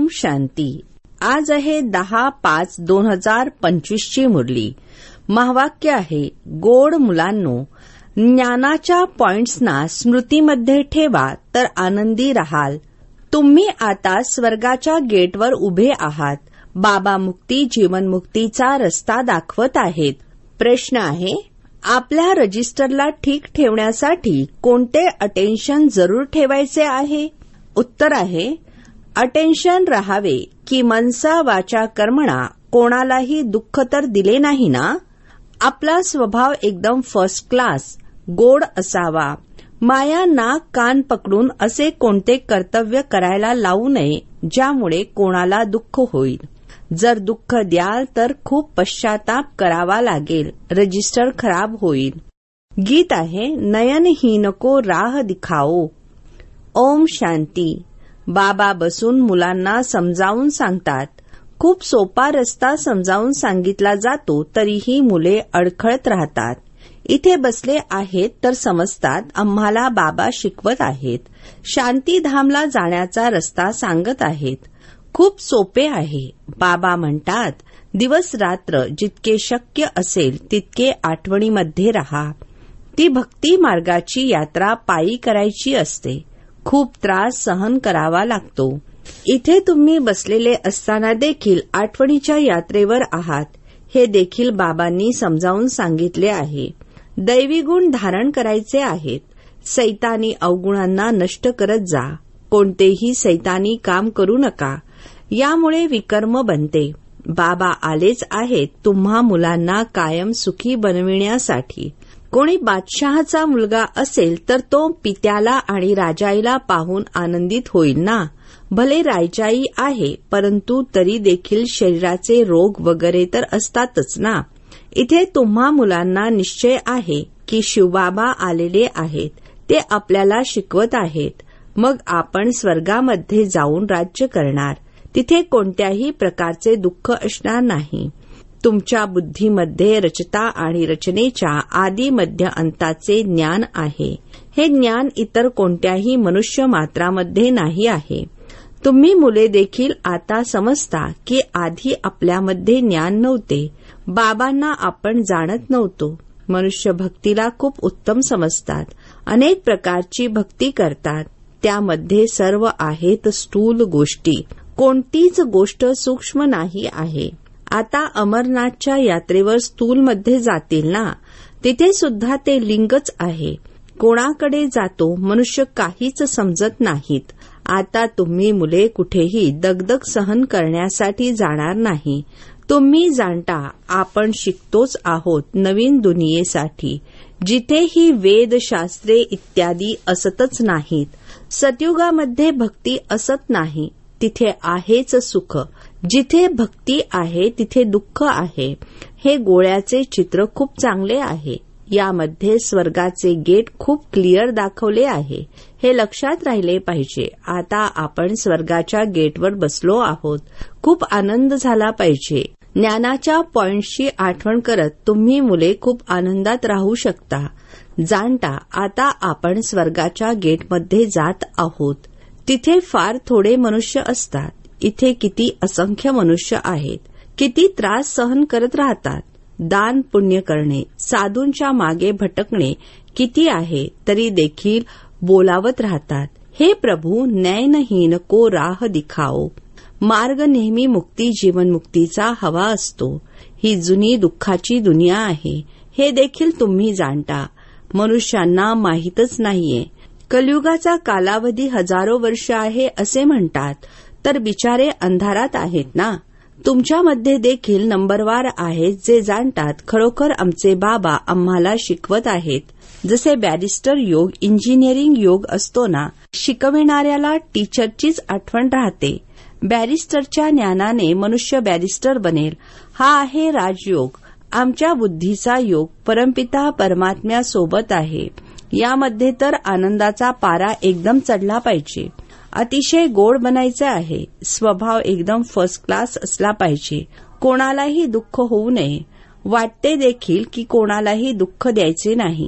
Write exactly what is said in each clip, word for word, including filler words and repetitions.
ओम शांती. आज आहे दहा पाच दोन हजार पंचवीस ची मुरली. महावाक्य आहे, गोड मुलांनो, ज्ञानाच्या पॉइंट्सना स्मृतीमध्ये ठेवा तर आनंदी राहाल. तुम्ही आता स्वर्गाच्या गेटवर उभे आहात. बाबा मुक्ती जीवनमुक्तीचा रस्ता दाखवत आहेत. प्रश्न आहे, आपल्या रजिस्टरला ठीक ठेवण्यासाठी कोणते अटेन्शन जरूर ठेवायचे आहे? उत्तर आहे, अटेन्शन राहावे की मनसा वाचा कर्मणा कोणालाही दुःख तर दिले नाही ना. आपला स्वभाव एकदम फर्स्ट क्लास गोड असावा. माया नाक कान पकडून असे कोणते कर्तव्य करायला लावू नये ज्यामुळे कोणाला दुःख होईल. जर दुःख द्याल तर खूप पश्चाताप करावा लागेल. रजिस्टर खराब होईल. गीत आहे, नयन ही नको राह दिखाओ. ओम शांती. बाबा बसून मुलांना समजावून सांगतात. खूप सोपा रस्ता समजावून सांगितला जातो तरीही मुले अडखळत राहतात. इथे बसले आहेत तर समजतात आम्हाला बाबा शिकवत आहेत. शांतीधामला जाण्याचा रस्ता सांगत आहेत. खूप सोपे आहे. बाबा म्हणतात, दिवस रात्र जितके शक्य असेल तितके आठवणीमध्ये राहा. ती भक्ती मार्गाची यात्रा पायी करायची असते. खूप त्रास सहन करावा लागतो. इथे तुम्ही बसलेले असताना देखील आठवणीच्या यात्रेवर आहात हे देखील बाबांनी समजावून सांगितले आहे. दैवी गुण धारण करायचे आहेत. सैतानी अवगुणांना नष्ट करत जा. कोणतेही सैतानी काम करू नका. यामुळे विकर्म बनते. बाबा आलेच आहेत तुम्हा मुलांना कायम सुखी बनविण्यासाठी. कोणी बादशहाचा मुलगा असेल तर तो पित्याला आणि राजाईला पाहून आनंदित होईल ना. भले राजाई आहे परंतु तरी देखील शरीराचे रोग वगैरे तर असतातच ना. इथे तुम्हा मुलांना निश्चय आहे की शिवबाबा आलेले आहेत. ते आपल्याला शिकवत आहेत. मग आपण स्वर्गामध्ये जाऊन राज्य करणार. तिथे कोणत्याही प्रकारचे दुःख असणार नाही. तुमच्या बुद्धीमध्ये रचता आणि रचनेच्या आदी मध्य अंताचे ज्ञान आहे. हे ज्ञान इतर कोणत्याही मनुष्य मात्रामध्ये नाही आहे. तुम्ही मुले देखील आता समजता की आधी आपल्यामध्ये ज्ञान नव्हते. बाबांना आपण जाणत नव्हतो. मनुष्य भक्तीला खूप उत्तम समजतात. अनेक प्रकारची भक्ती करतात. त्यामध्ये सर्व आहेत स्थूल गोष्टी. कोणतीच गोष्ट सूक्ष्म नाही आहे. आता अमरनाथच्या यात्रेवर स्थूलमध्ये जातील ना. तिथे सुद्धा ते लिंगच आहे. कोणाकडे जातो मनुष्य काहीच समजत नाहीत. आता तुम्ही मुले कुठेही दगदग सहन करण्यासाठी जाणार नाही. तुम्ही जाणता आपण शिकतोच आहोत नवीन दुनियेसाठी, जिथेही वेद शास्त्रे इत्यादी असतच नाहीत. सतयुगामध्ये भक्ती असत नाही. तिथे आहेच सुख. जिथे भक्ती आहे तिथे दुःख आहे. हे गोळ्याचे चित्र खूप चांगले आहे. यामध्ये स्वर्गाचे गेट खूप क्लिअर दाखवले आहे. हे लक्षात राहिले पाहिजे. आता आपण स्वर्गाच्या गेटवर बसलो आहोत. खूप आनंद झाला पाहिजे. ज्ञानाच्या पॉइंटची आठवण करत तुम्ही मुले खूप आनंदात राहू शकता. जाणता आता आपण स्वर्गाच्या गेटमध्ये जात आहोत. तिथे फार थोडे मनुष्य असतात. इथे किती असंख्य मनुष्य आहेत. किती त्रास सहन करत राहतात. दान पुण्य करणे, साधूंच्या मागे भटकणे किती आहे तरी देखील बोलावत राहतात. हे प्रभू नयनहीन को राह दिखाओ. मार्ग नेहमी मुक्ती जीवनमुक्तीचा हवा असतो. ही जुनी दुःखाची दुनिया आहे. हे देखील तुम्ही जाणता. मनुष्यांना माहीतच नाहीये. कलियुगाचा कालावधी हजारो वर्ष आहे असे म्हणतात तर बिचारे अंधारात आहेत ना. तुमच्यामध्ये देखील नंबरवार आहेत जे जाणतात खरोखर आमचे बाबा आम्हाला शिकवत आहेत. जसे बॅरिस्टर योग इंजिनिअरिंग योग असतो ना, शिकविणाऱ्याला टीचरचीच आठवण राहते. बॅरिस्टरच्या ज्ञानाने मनुष्य बॅरिस्टर बनेल. हा आहे राजयोग. आमच्या बुद्धीचा योग परमपिता परमात्म्यासोबत आहे. यामध्ये तर आनंदाचा पारा एकदम चढला पाहिजे. अतिशय गोड बनायचे आहे. स्वभाव एकदम फर्स्ट क्लास असला पाहिजे. कोणालाही दुःख होऊ नये. वाटते देखील की कोणालाही दुःख द्यायचे नाही.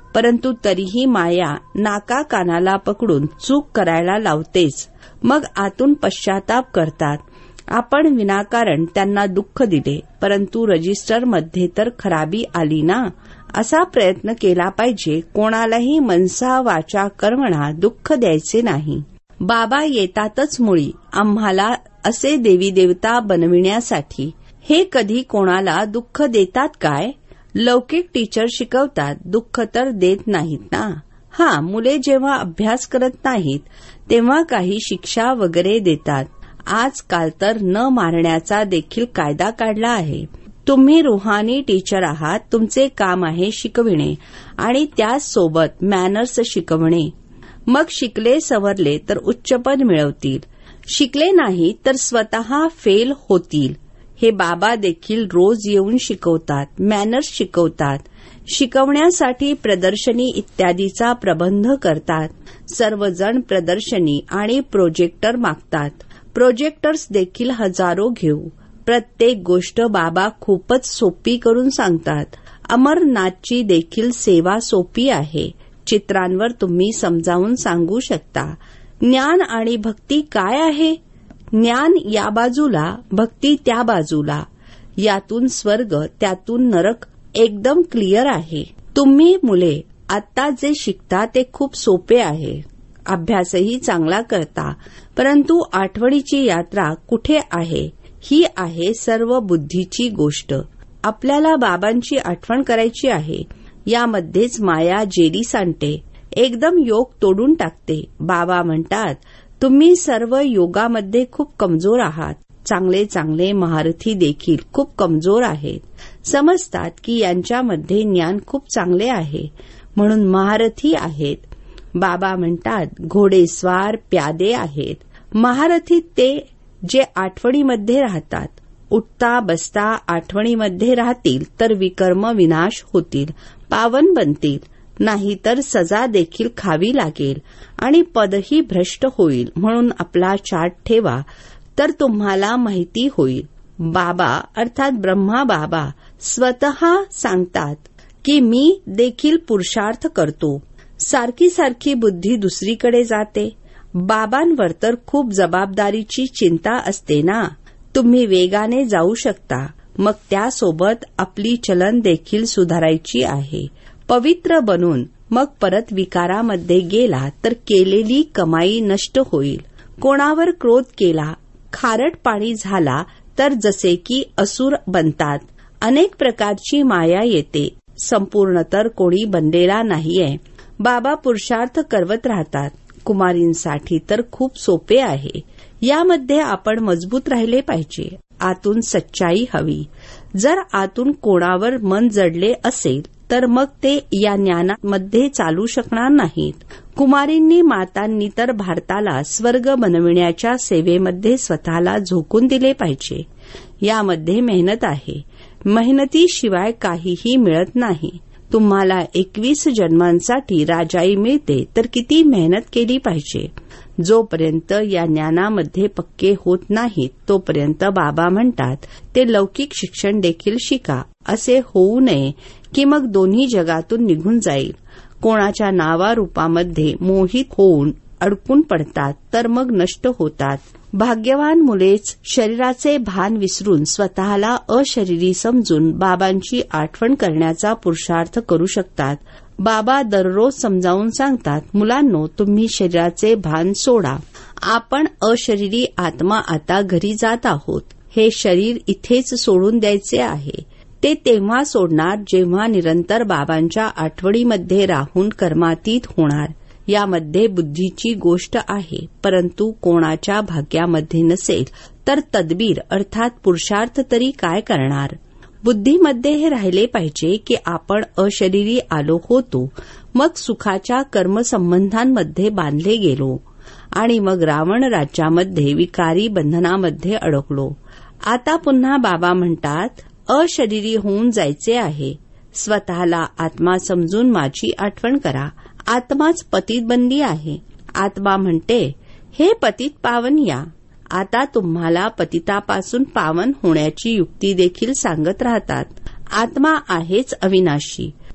परंतु तरीही माया नाका कानाला पकडून चूक करायला लावतेच. मग आतून पश्चाताप करतात. आपण विनाकारण त्यांना दुःख दिले, परंतु रजिस्टरमध्ये तर खराबी आली ना. असा प्रयत्न केला पाहिजे. कोणालाही मनसा वाचा कर्मणा दुःख द्यायचे नाही. बाबा येतातच मुळी आम्हाला असे देवी देवता बनविण्यासाठी. हे कधी कोणाला दुःख देतात काय? लौकिक टीचर शिकवतात, दुःख तर देत नाहीत ना. हा, मुले जेव्हा अभ्यास करत नाहीत तेव्हा काही शिक्षा वगैरे देतात. आजकाल तर न मारण्याचा देखील कायदा काढला आहे. तुम्ही रुहानी टीचर आहात. तुमचे काम आहे शिकविणे आणि त्याचसोबत मॅनर्स शिकवणे. मग शिकले सवरले तर उच्चपद मिळवतील. शिकले नाही तर स्वतः फेल होतील. हे बाबा देखील रोज येऊन शिकवतात, मॅनर्स शिकवतात. शिकवण्यासाठी प्रदर्शनी इत्यादीचा प्रबंध करतात. सर्वजण प्रदर्शनी आणि प्रोजेक्टर मागतात. प्रोजेक्टर्स देखील हजारो घेऊ. प्रत्येक गोष्ट बाबा खूपच सोपी करून सांगतात. अमरनाथची देखील सेवा सोपी आहे. चित्रांवर तुम्ही समजावून सांगू शकता. ज्ञान आणि भक्ती काय आहे? ज्ञान या बाजूला, भक्ती त्या बाजूला. यातून स्वर्ग, त्यातून नरक एकदम क्लिअर आहे. तुम्ही मुले आता जे शिकता ते खूप सोपे आहे. अभ्यासही चांगला करता, परंतु आठवणीची यात्रा कुठे आहे? ही आहे सर्व बुद्धीची गोष्ट. आपल्याला बाबांची आठवण करायची आहे. यामध्येच माया जेरी सांडते, एकदम योग तोडून टाकते. बाबा म्हणतात, तुम्ही सर्व योगामध्ये खूप कमजोर आहात. चांगले चांगले महारथी देखील खूप कमजोर आहेत. समजतात की यांच्यामध्ये ज्ञान खूप चांगले आहे म्हणून महारथी आहेत. बाबा म्हणतात, घोडेस्वार प्यादे आहेत. महारथी ते जे आठवणीमध्ये राहतात. उठता बसता आठवणीमध्ये राहतील तर विकर्म विनाश होतील, पावन बनतील. नाहीतर सजा देखील खावी लागेल आणि पदही भ्रष्ट होईल. म्हणून आपला चार्ट ठेवा तर तुम्हाला माहिती होईल. बाबा अर्थात ब्रह्मा बाबा स्वतः सांगतात की मी देखील पुरुषार्थ करतो. सारखी सारखी बुद्धी दुसरीकडे जाते. बाबांवर तर खूप जबाबदारीची चिंता असते ना. तुम्ही वेगाने जाऊ शकता, मग त्यासोबत आपली चलन देखील सुधारायची आहे. पवित्र बनून मग परत विकारामध्ये गेला तर केलेली कमाई नष्ट होईल. कोणावर क्रोध केला, खारट पाणी झाला तर जसे की असुर बनतात. अनेक प्रकारची माया येते. संपूर्ण तर कोणी बनलेला नाहीये. बाबा पुरुषार्थ करवत राहतात. कुमारींसाठी तर खूप सोपे आहे. यामध्ये आपण मजबूत राहिले पाहिजे. आतून सच्चाई हवी. जर आतून कोणावर मन जडले असेल तर मग ते या ज्ञानामध्ये चालू शकणार नाहीत. कुमारींनी मातांनी तर भारताला स्वर्ग बनविण्याच्या सेवेमध्ये स्वतःला झोकून दिले पाहिजे. यामध्ये मेहनत आहे. मेहनतीशिवाय काहीही मिळत नाही. तुम्हाला एकवीस जन्मांसाठी राजाई मिळते तर किती मेहनत केली पाहिजे. जोपर्यंत या ज्ञानामध्ये पक्के होत नाहीत तोपर्यंत बाबा म्हणतात ते लौकिक शिक्षण देखील शिका. असे होऊ नये की मग दोन्ही जगातून निघून जाईल. कोणाच्या नावारूपामध्ये मोहित होऊन अडकून पडतात तर मग नष्ट होतात. भाग्यवान मुलेच शरीराचे भान विसरून स्वतःला अशरीरी समजून बाबांची आठवण करण्याचा पुरुषार्थ करू शकतात. बाबा दररोज समजावून सांगतात, मुलांनो तुम्ही शरीराचे भान सोडा. आपण अशरीरी आत्मा आता घरी जात आहोत. हे शरीर इथेच सोडून द्यायचे आहे. ते तेव्हा सोडणार जेव्हा निरंतर बाबांच्या आठवणीमध्ये राहून कर्मातीत होणार. यामध्ये बुद्धीची गोष्ट आहे, परंतु कोणाच्या भाग्यामध्ये नसेल तर तदबीर अर्थात पुरुषार्थ तरी काय करणार. बुद्धीमध्ये हे राहिले पाहिजे की आपण अशरीरी आलो होतो, मग सुखाच्या कर्मसंबंधांमध्ये बांधले गेलो आणि मग रावण राज्यामध्ये विकारी बंधनामध्ये अडकलो. आता पुन्हा बाबा म्हणतात अशरीरी होऊन जायचे आहे. स्वतःला आत्मा समजून माझी आठवण करा. आत्माच पतित बनली आहे. आत्मा म्हणते, हे पतित पावन या. आता तुम्हाला पतितापासून पावन होण्याची युक्ती देखील सांगत राहतात. आत्मा आहेच अविनाशी.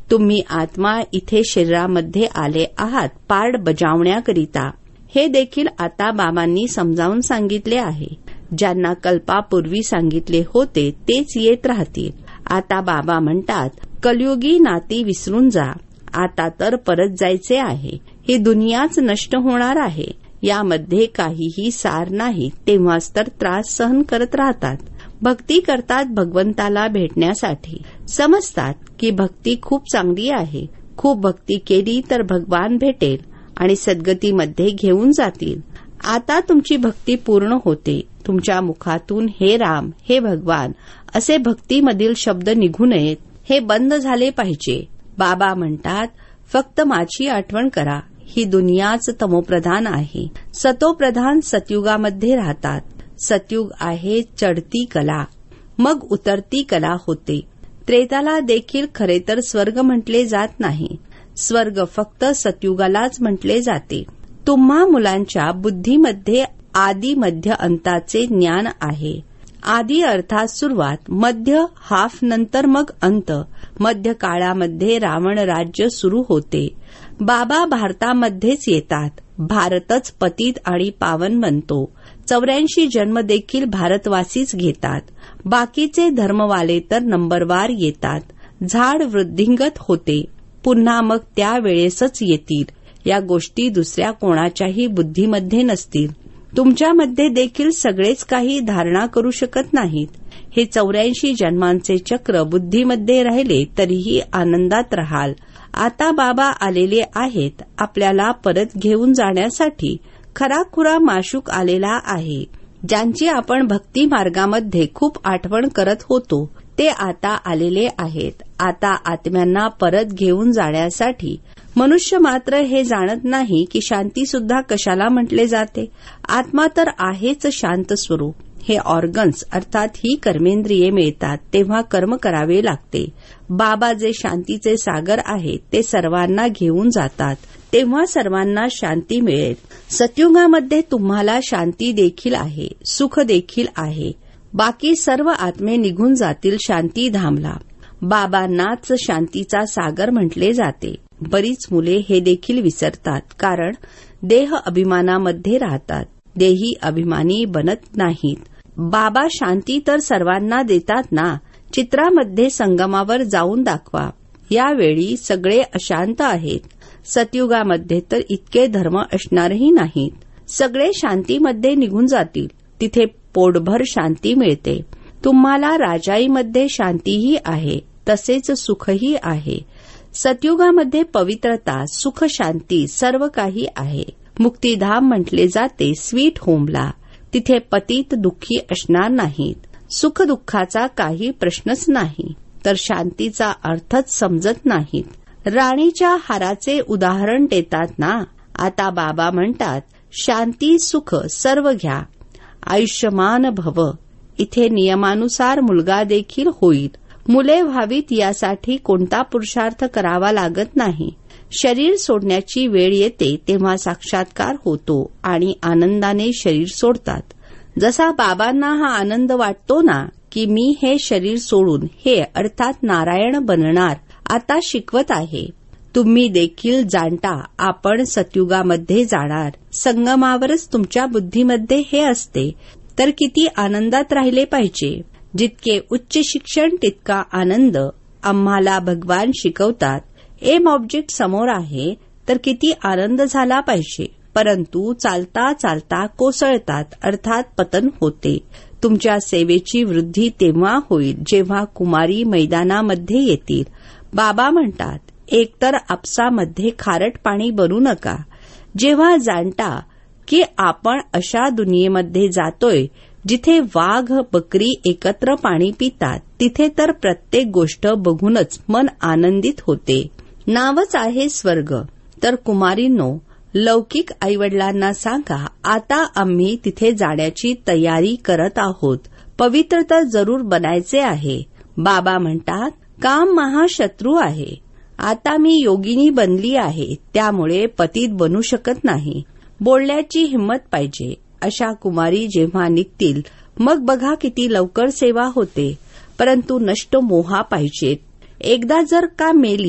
तुम्ही आत्मा इथे शरीरामध्ये आले आहात पार्ट बजावण्याकरिता. हे देखील आता बाबांनी समजावून सांगितले आहे. ज्यांना कल्पापूर्वी सांगितले होते तेच येत राहतील. आता बाबा म्हणतात, कलयुगी नाती विसरून जा. आता तर परत जायचे आहे. ही दुनियाच नष्ट होणार आहे. यामध्ये काहीही सार नाही. तेव्हाच तर त्रास सहन करत राहतात. भक्ती करतात भगवंताला भेटण्यासाठी. समजतात की भक्ती खूप चांगली आहे. खूप भक्ती केली तर भगवान भेटेल आणि सद्गतीमध्ये घेऊन जातील. आता तुमची भक्ती पूर्ण होते. तुमच्या मुखातून हे राम, हे भगवान असे भक्तीमधील शब्द निघू नयेत. हे बंद झाले पाहिजे. बाबा म्हणतात, फक्त माझी आठवण करा. ही दुनियाच तमोप्रधान आहे. सतोप्रधान सतयुगामध्ये राहतात. सतयुग आहे चढती कला, मग उतरती कला होते. त्रेताला देखील खरे तर स्वर्ग म्हटले जात नाही. स्वर्ग फक्त सतयुगालाच म्हटले जाते. तुम्हा मुलांच्या बुद्धीमध्ये आदी मध्य अंताचे ज्ञान आहे. आदी अर्थात सुरुवात, मध्य हाफ, नंतर मग अंत. मध्य काळामध्ये रावण राज्य सुरू होते. बाबा भारतामध्येच येतात. भारतच पतित आणि पावन बनतो. चौऱ्याऐंशी जन्म देखील भारतवासीच घेतात. बाकीचे धर्मवाले तर नंबरवार येतात. झाड वृद्धिंगत होते. पुन्हा मग त्या वेळेसच येतील. या गोष्टी दुसऱ्या कोणाच्याही बुद्धीमध्ये नसतील. तुमच्यामध्ये देखील सगळेच काही धारणा करू शकत नाहीत. हे चौऱ्याऐंशी जन्मांचे चक्र बुद्धीमध्ये राहिले तरीही आनंदात राहाल. आता बाबा आलेले आहेत आपल्याला परत घेऊन जाण्यासाठी. खराखुरा माशूक आलेला आहे. ज्यांची आपण भक्ती मार्गामध्ये खूप आठवण करत होतो ते आता आलेले आहेत. आता आत्म्यांना परत घेऊन जाण्यासाठी. मनुष्य मात्र हे जाणत नाही की शांती सुद्धा कशाला म्हटले जाते. आत्मा तर आहेच शांत स्वरूप. हे ऑर्गन्स अर्थात ही कर्मेंद्रिये मिळतात तेव्हा कर्म करावे लागते. बाबा जे शांतीचे सागर आहेत ते सर्वांना घेऊन जातात तेव्हा सर्वांना शांती मिळेल. सतयुगामध्ये तुम्हाला शांती देखील आहे, सुख देखील आहे. बाकी सर्व आत्मे निघून जातील शांती धामला. बाबांनाच शांतीचा सागर म्हटले जाते. बरीच मुले हे देखील विसरतात कारण देह अभिमानामध्ये राहतात. देही अभिमानी बनत नाहीत. बाबा शांती तर सर्वांना देतात ना. चित्रामध्ये संगमावर जाऊन दाखवा. यावेळी सगळे अशांत आहेत. सतयुगामध्ये तर इतके धर्म असणारही नाहीत. सगळे शांतीमध्ये निघून जातील. तिथे पोटभर शांती मिळते. तुम्हाला राजाईमध्ये शांतीही आहे तसेच सुखही आहे. सतयुगामध्ये पवित्रता, सुख, शांती सर्व काही आहे. मुक्तिधाम म्हटले जाते स्वीट होमला. तिथे पतित दुःखी असणार नाहीत. सुख दुःखाचा काही प्रश्नच नाही. तर शांतीचा अर्थच समजत नाहीत. राणीच्या हाराचे उदाहरण देतात ना. आता बाबा म्हणतात शांती सुख सर्व घ्या. आयुष्यमान भव. इथे नियमानुसार मुलगा देखील होईल. मुले व्हावीत यासाठी कोणता पुरुषार्थ करावा लागत नाही. शरीर सोडण्याची वेळ येते तेव्हा साक्षात्कार होतो आणि आनंदाने शरीर सोडतात. जसा बाबांना हा आनंद वाटतो ना की मी हे शरीर सोडून हे अर्थात नारायण बनणार आता शिकवत आहे. तुम्ही देखील जाणता आपण सतयुगामध्ये जाणार. संगमावरच तुमच्या बुद्धीमध्ये हे असते तर किती आनंदात राहिले पाहिजे. जितके उच्च शिक्षण तितका आनंद. आम्हाला भगवान शिकवतात एम ऑब्जेक्ट समोर आहे तर किती आनंद झाला पाहिजे. परंतु चालता चालता कोसळतात अर्थात पतन होते. तुमच्या सेवेची वृद्धी तेव्हा होईल जेव्हा कुमारी मैदानामध्ये येतील. बाबा म्हणतात एकतर आपसामध्ये खारट पाणी बनू नका. जेव्हा जाणता की आपण अशा दुनियेमध्ये जातोय जिथे वाघ बकरी एकत्र पाणी पितात तिथे तर प्रत्येक गोष्ट बघूनच मन आनंदित होते. नावच आहे स्वर्ग. तर कुमारींनो लौकिक आईवडिलांना सांगा आता आम्ही तिथे जाण्याची तयारी करत आहोत. पवित्र तर जरूर बनायचे आहे. बाबा म्हणतात काम महाशत्रू आहे. आता मी योगिनी बनली आहे त्यामुळे पतित बनू शकत नाही. बोलण्याची हिंमत पाहिजे. अशा कुमारी जेव्हा निघतील मग बघा किती लवकर सेवा होते. परंतु नष्ट मोहा पाहिजेत. एकदा जर का मेली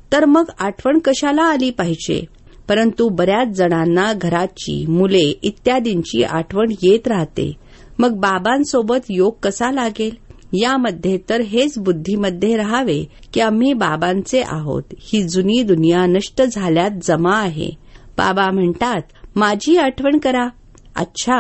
तर मग आठवण कशाला आली पाहिजे. परंतु बऱ्याच जणांना घराची, मुले इत्यादींची आठवण येत राहते. मग बाबांसोबत योग कसा लागेल. यामध्ये तर हेच बुद्धीमध्ये राहावे की आम्ही बाबांचे आहोत. ही जुनी दुनिया नष्ट झाल्यात जमा आहे. बाबा म्हणतात, माझी आठवण करा. अच्छा,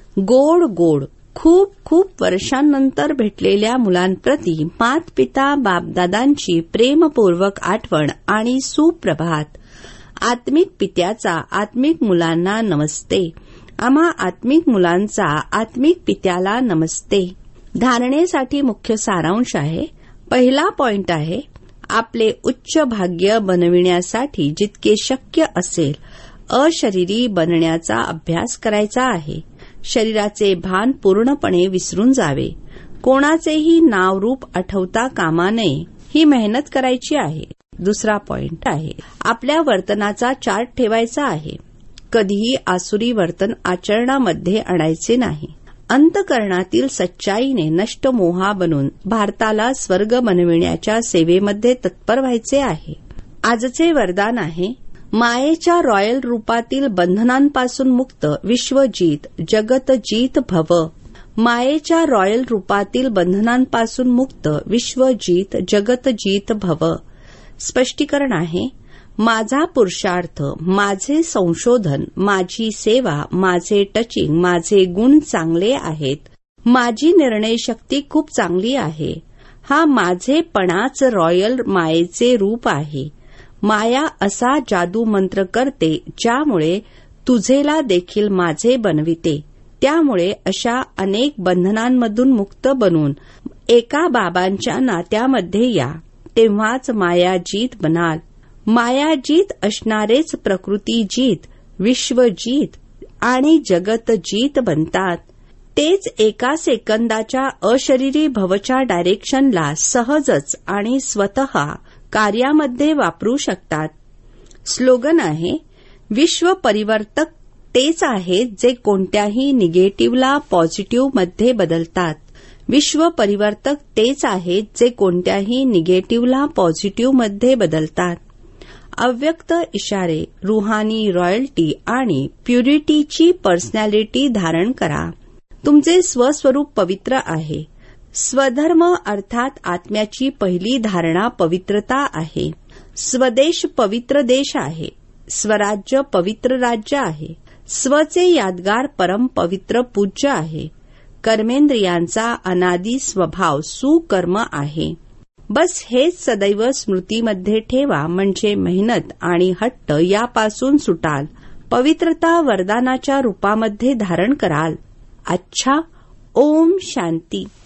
गोड गोड खूप खूप वर्षांनंतर भेटलेल्या मुलांप्रती मात पिता बापदादांची प्रेमपूर्वक आठवण आणि सुप्रभात. आत्मिक पित्याचा आत्मिक मुलांना नमस्ते. आम्हा आत्मिक मुलांचा आत्मिक पित्याला नमस्ते. धारणेसाठी मुख्य सारांश आहे. पहिला पॉइंट आहे, आपले उच्च भाग्य बनविण्यासाठी जितके शक्य असेल अशरीरी बनण्याचा अभ्यास करायचा आहे. शरीराचे भान पूर्णपणे विसरून जावे. कोणाचेही नाव रूप आठवता कामा नये. ही मेहनत करायची आहे. दुसरा पॉइंट आहे, आपल्या वर्तनाचा चार्ट ठेवायचा आहे. कधीही आसुरी वर्तन आचरणामध्ये आणायचे नाही. अंतःकरणातील सच्चाईने नष्ट मोहा बनून भारताला स्वर्ग बनविण्याच्या सेवेमध्ये तत्पर व्हायचे आहे. आजचे वरदान आहे, मायेच्या रॉयल रूपातील बंधनांपासून मुक्त विश्वजीत जगतजीत भव. मायेच्या रॉयल रूपातील बंधनांपासून मुक्त विश्वजीत जगतजीत भव. स्पष्टीकरण आहे, माझा पुरुषार्थ, माझे संशोधन, माझी सेवा, माझे टचिंग, माझे गुण चांगले आहेत. माझी निर्णय शक्ती खूप चांगली आहे. हा माझेपणाच रॉयल मायेचे रूप आहे. माया असा जादू मंत्र करते ज्यामुळे तुझेला देखील माझे बनविते. त्यामुळे अशा अनेक बंधनांमधून मुक्त बनून एका बाबांच्या नात्यामध्ये या. तेव्हाच मायाजीत बनाल. मायाजीत असणारेच प्रकृतीजीत, विश्वजीत आणि जगतजीत बनतात. तेच एका सेकंदाच्या अशरीरी भवच्या डायरेक्शनला सहजच आणि स्वतः कार्यामध्ये वापरू शकतात. स्लोगन आहे, विश्व परिवर्तक तेच आहेत जे कोणत्याही निगेटिव्हला पॉझिटिव्हमध्ये बदलतात. विश्व परिवर्तक तेच आहेत जे कोणत्याही निगेटिव्हला पॉझिटिव्हमध्ये बदलतात. अव्यक्त इशारे, रुहानी रॉयल्टी आणि प्युरिटीची पर्सनॅलिटी धारण करा. तुमचे स्वस्वरूप पवित्र आहे. स्वधर्म अर्थात आत्म्याची पहिली धारणा पवित्रता आहे. स्वदेश पवित्र देश आहे. स्वराज्य पवित्र राज्य आहे. स्वचे यादगार परम पवित्र पूज्य आहे. कर्मेंद्रियांचा अनादी स्वभाव सुकर्म आहे. बस हेच सदैव स्मृतीमध्ये ठेवा, म्हणजे मेहनत आणि हट्ट यापासून सुटाल. पवित्रता वरदानाच्या रूपामध्ये धारण कराल. अच्छा, ओम शांती.